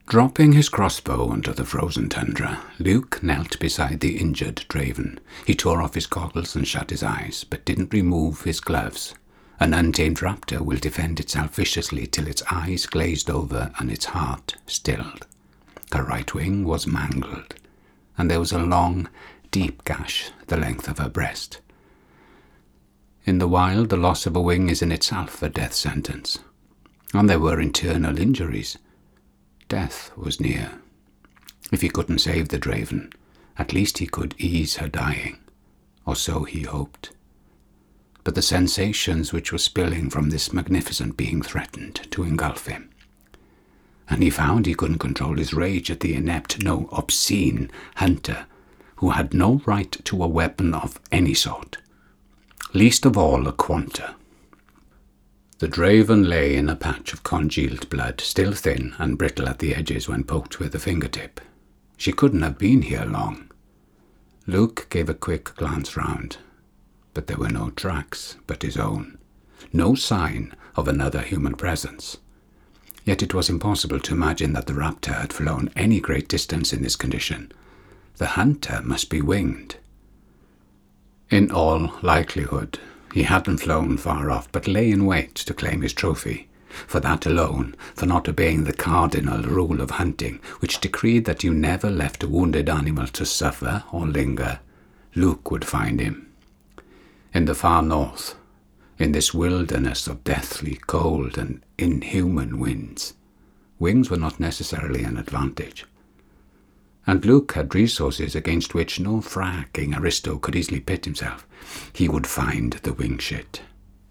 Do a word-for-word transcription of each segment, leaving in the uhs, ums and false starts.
Dropping his crossbow onto the frozen tundra, Luke knelt beside the injured Draven. He tore off his goggles and shut his eyes, but didn't remove his gloves. An untamed raptor will defend itself viciously till its eyes glazed over and its heart stilled. Her right wing was mangled, and there was a long, deep gash the length of her breast. In the wild, the loss of a wing is in itself a death sentence, and there were internal injuries. Death was near. If he couldn't save the Draven, at least he could ease her dying, or so he hoped. But the sensations which were spilling from this magnificent being threatened to engulf him, and he found he couldn't control his rage at the inept, no, obscene hunter who had no right to a weapon of any sort, least of all a quanta. The Draven lay in a patch of congealed blood, still thin and brittle at the edges when poked with a fingertip. She couldn't have been here long. Luke gave a quick glance round, but there were no tracks but his own, no sign of another human presence. Yet it was impossible to imagine that the raptor had flown any great distance in this condition. The hunter must be winged. In all likelihood, he hadn't flown far off, but lay in wait to claim his trophy. For that alone, for not obeying the cardinal rule of hunting, which decreed that you never left a wounded animal to suffer or linger, Luke would find him. In the far north, in this wilderness of deathly cold and inhuman winds, wings were not necessarily an advantage. And Luke had resources against which no fracking aristo could easily pit himself. He would find the wing shit.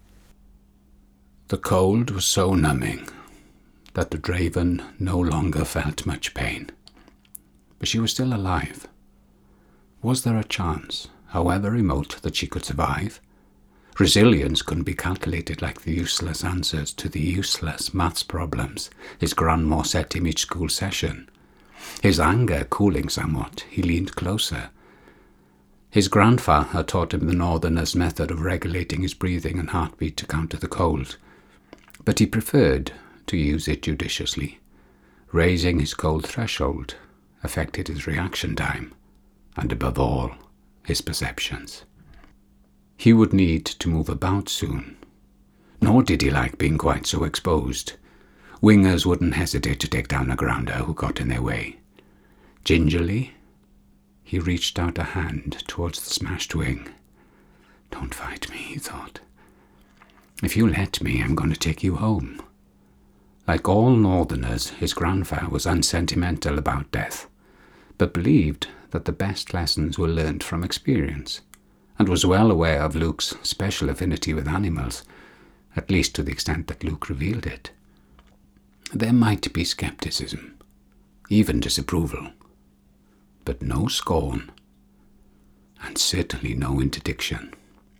The cold was so numbing that the Draven no longer felt much pain. But she was still alive. Was there a chance, however remote, that she could survive? Resilience couldn't be calculated like the useless answers to the useless maths problems his grandma set him each school session. His anger cooling somewhat, he leaned closer. His grandfather had taught him the northerner's method of regulating his breathing and heartbeat to counter the cold, but he preferred to use it judiciously. Raising his cold threshold affected his reaction time, and above all, his perceptions. He would need to move about soon, nor did he like being quite so exposed. Wingers wouldn't hesitate to take down a grounder who got in their way. Gingerly, he reached out a hand towards the smashed wing. "Don't fight me," he thought. "If you let me, I'm going to take you home." Like all northerners, his grandfather was unsentimental about death, but believed that the best lessons were learnt from experience, and was well aware of Luke's special affinity with animals, at least to the extent that Luke revealed it. There might be skepticism, even disapproval, but no scorn, and certainly no interdiction.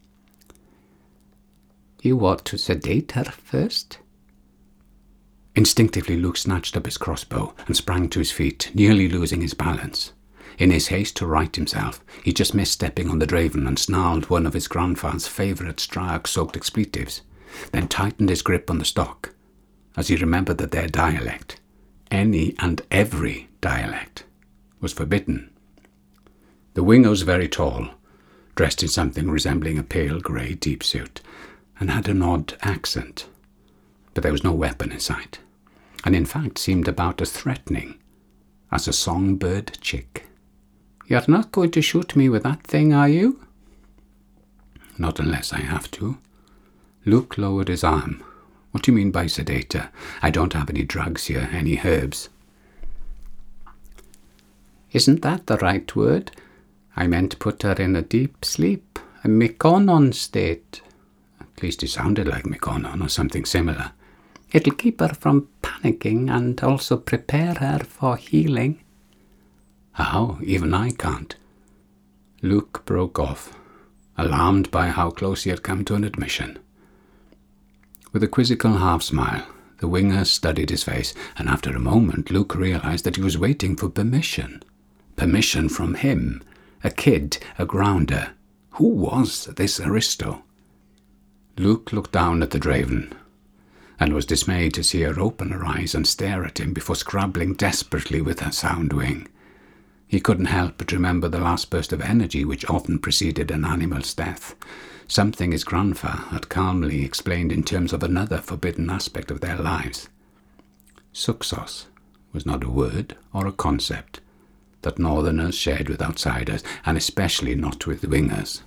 "You ought to sedate her first." Instinctively, Luke snatched up his crossbow and sprang to his feet, nearly losing his balance. In his haste to right himself, he just missed stepping on the Draven and snarled one of his grandfather's favourite Strahd-soaked expletives, then tightened his grip on the stock, as he remembered that their dialect, any and every dialect, was forbidden. The winger was very tall, dressed in something resembling a pale grey deep suit, and had an odd accent, but there was no weapon in sight, and in fact seemed about as threatening as a songbird chick. "You're not going to shoot me with that thing, are you?" "Not unless I have to." Luke lowered his arm. "What do you mean by sedator? I don't have any drugs here, any herbs." "Isn't that the right word? I meant to put her in a deep sleep, a Mykonon state." At least it sounded like Mykonon or something similar. "It'll keep her from panicking and also prepare her for healing." "How? Even I can't." Luke broke off, alarmed by how close he had come to an admission. With a quizzical half-smile, the winger studied his face, and after a moment Luke realized that he was waiting for permission. Permission from him, a kid, a grounder. Who was this aristo? Luke looked down at the Draven. and was dismayed to see her open her eyes and stare at him before scrabbling desperately with her sound wing. He couldn't help but remember the last burst of energy which often preceded an animal's death, something his grandfather had calmly explained in terms of another forbidden aspect of their lives. Suxos was not a word or a concept that northerners shared with outsiders, and especially not with wingers.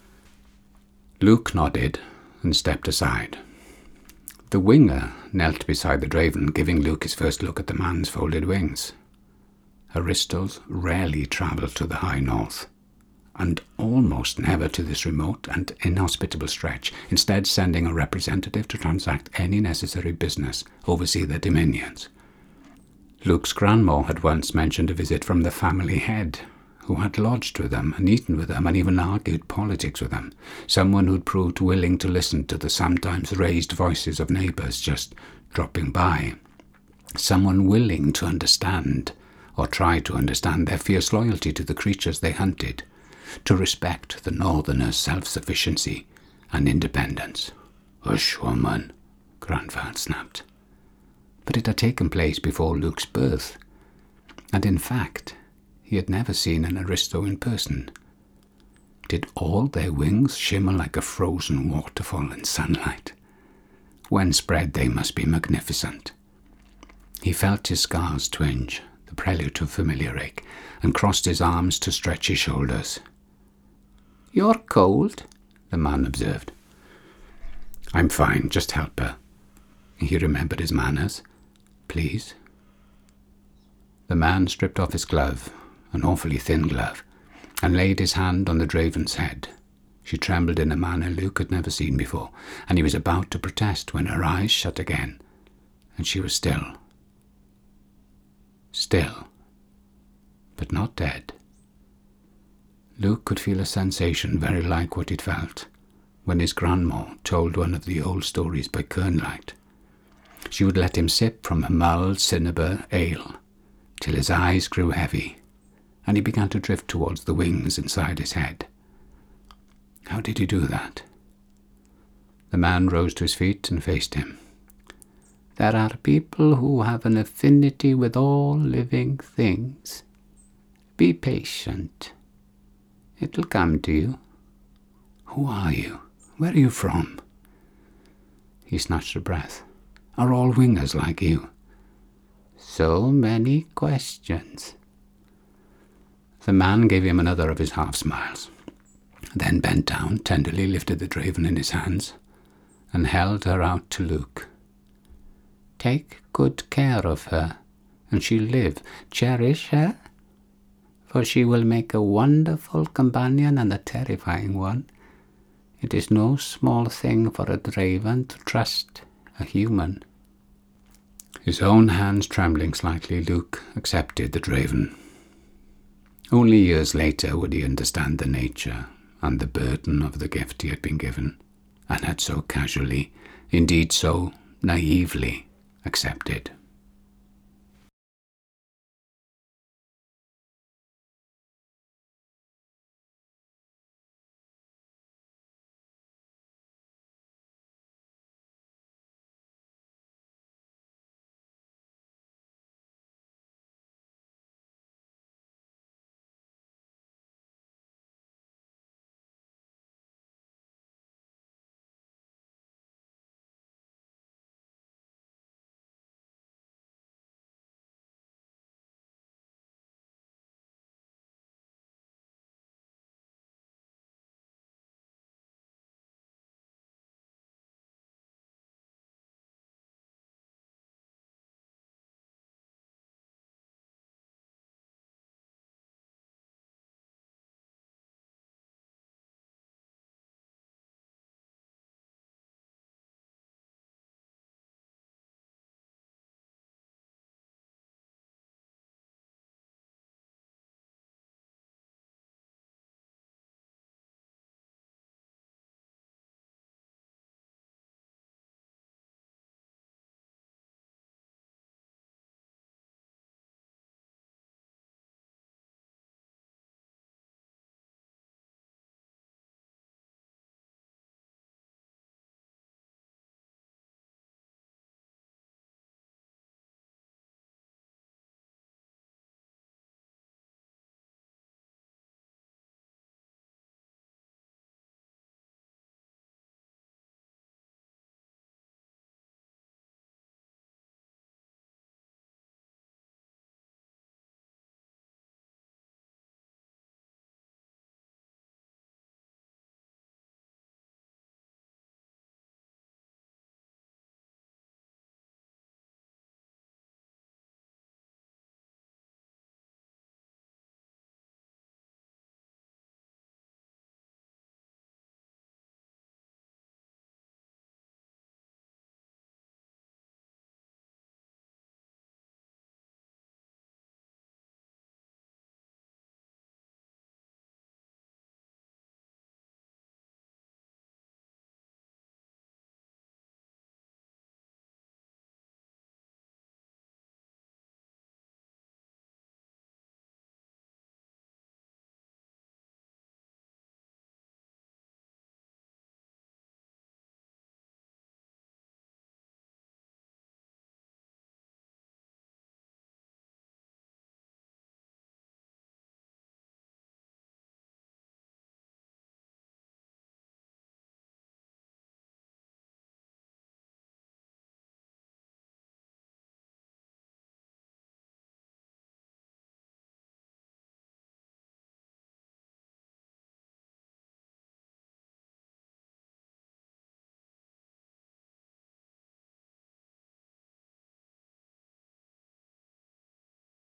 Luke nodded and stepped aside. The winger knelt beside the Draven, giving Luke his first look at the man's folded wings. Aristos rarely travelled to the high north, and almost never to this remote and inhospitable stretch, instead sending a representative to transact any necessary business, oversee their dominions. Luke's grandma had once mentioned a visit from the family head, who had lodged with them and eaten with them and even argued politics with them, someone who'd proved willing to listen to the sometimes raised voices of neighbours just dropping by, someone willing to understand, or try to understand, their fierce loyalty to the creatures they hunted, to respect the northerners' self-sufficiency and independence. "Hush, woman," Grandfather snapped. But it had taken place before Luke's birth, and in fact, he had never seen an Aristo in person. Did all their wings shimmer like a frozen waterfall in sunlight? When spread, they must be magnificent. He felt his scars twinge, the prelude to familiar ache, and crossed his arms to stretch his shoulders. "You're cold," the man observed. "I'm fine, just help her." He remembered his manners. "Please." The man stripped off his glove, an awfully thin glove, and laid his hand on the Draven's head. She trembled in a manner Luke had never seen before, and he was about to protest when her eyes shut again, and she was still. Still, but not dead. Luke could feel a sensation very like what he'd felt when his grandma told one of the old stories by Kernlight. She would let him sip from her mulled cinnabar ale till his eyes grew heavy, and he began to drift towards the wings inside his head. How did he do that? The man rose to his feet and faced him. "There are people who have an affinity with all living things. Be patient. It'll come to you." "Who are you? Where are you from?" He snatched a breath. "Are all wingers like you?" "So many questions." The man gave him another of his half-smiles, then bent down, tenderly lifted the Draven in his hands, and held her out to Luke. "Take good care of her, and she'll live. Cherish her, for she will make a wonderful companion and a terrifying one. It is no small thing for a Draven to trust a human." His own hands trembling slightly, Luke accepted the Draven. Only years later would he understand the nature and the burden of the gift he had been given, and had so casually, indeed so naively, accepted.